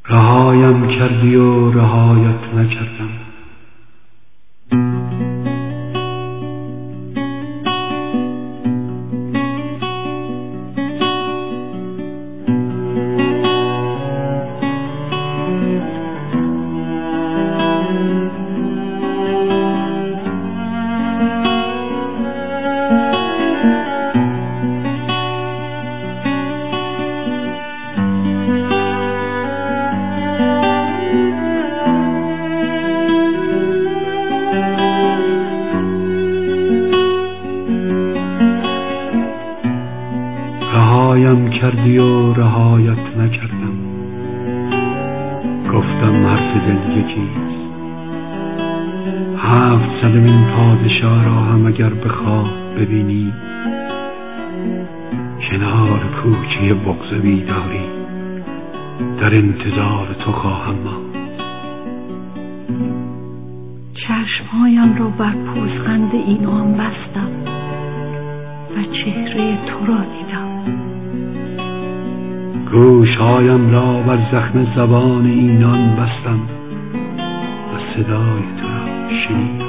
رهایم کردی و رهایت نکردم. رهایم کردی و رهایت نکردم. گفتم حرف دل یکیست. 700 این پادشاه را هم اگر به خواب ببینی، کنار کوچه بغض بیداری در انتظار تو خواهم ماند. چشمهایم را بر پوزخند اینان بستم و چهره تو را دیدم. گوشهایم را بر زخم زبان اینان بستم و صدای تو را شنیدم.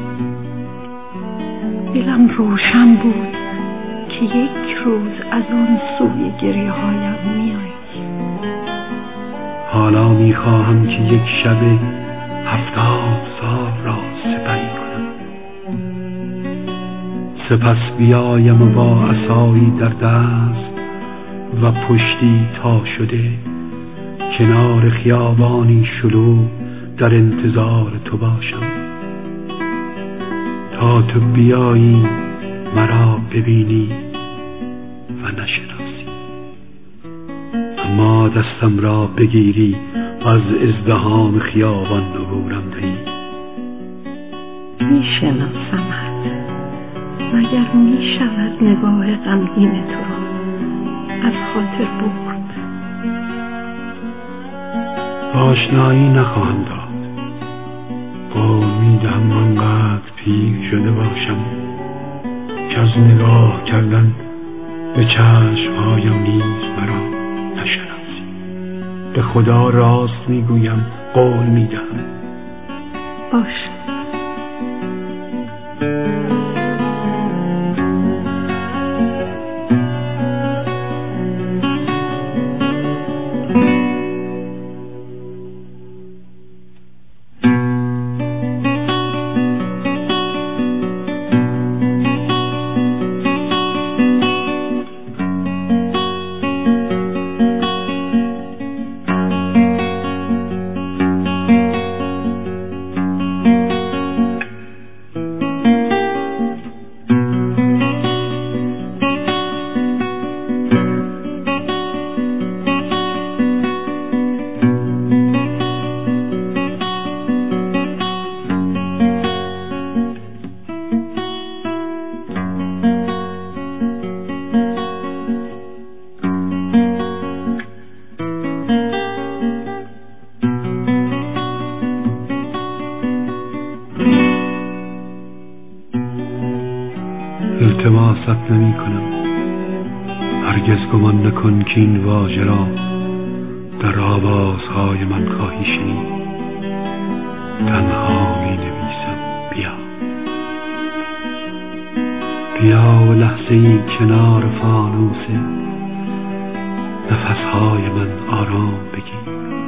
دلم روشن بود که یک روز از آن سوی گریه هایم میایی. حالا میخواهم که یک شب 70 سال را سپری کنم. سپس بیایم و با عصایی در دست و پشتی تا شده کنار خیابانی شلوغ در انتظار تو باشم تا تو بیایی مرا ببینی و نشناسی، اما دستم را بگیری و از ازدحام خیابان عبورم دهی. میشناسمت، مگر میشود نگاه غمگین تو را از خاطر برد؟ آشنایی نخواهم داد. قول میدهم آنقدر پیر شده باشم که از نگاه کردن به چشمهایم نیز مرا نشناسی. به خدا راست میگویم، قول میدهم. باش. التماست نمی کنم. هرگز گمان نکن که این واژه را در آوازهای من خواهی شنید. تنها می نویسم بیا. بیا و لحظه ای کنار فانوس نفسهای من آرام بگیر.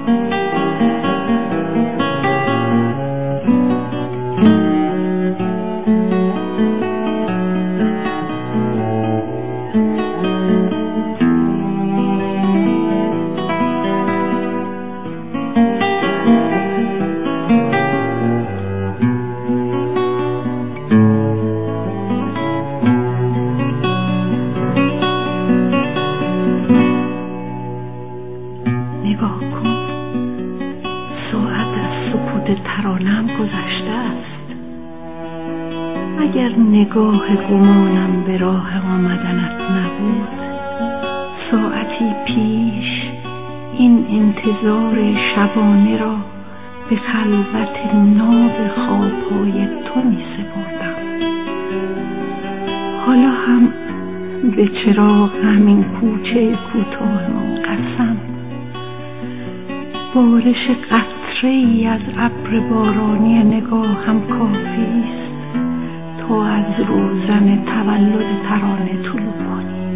نگاه کن، ساعت از سکوت ترانم گذشته است. اگر نگاه گمانم به راه آمدنت نبود، ساعتی پیش این انتظار شبانه را به خلوت ناب خوابهای تو می سپردم. حالا هم به چراغ همین کوچه کوتاه قسم بارش قطره ای از ابر بارانی نگاهم کافی است تا از روزن تولد ترانه طلوع کنی.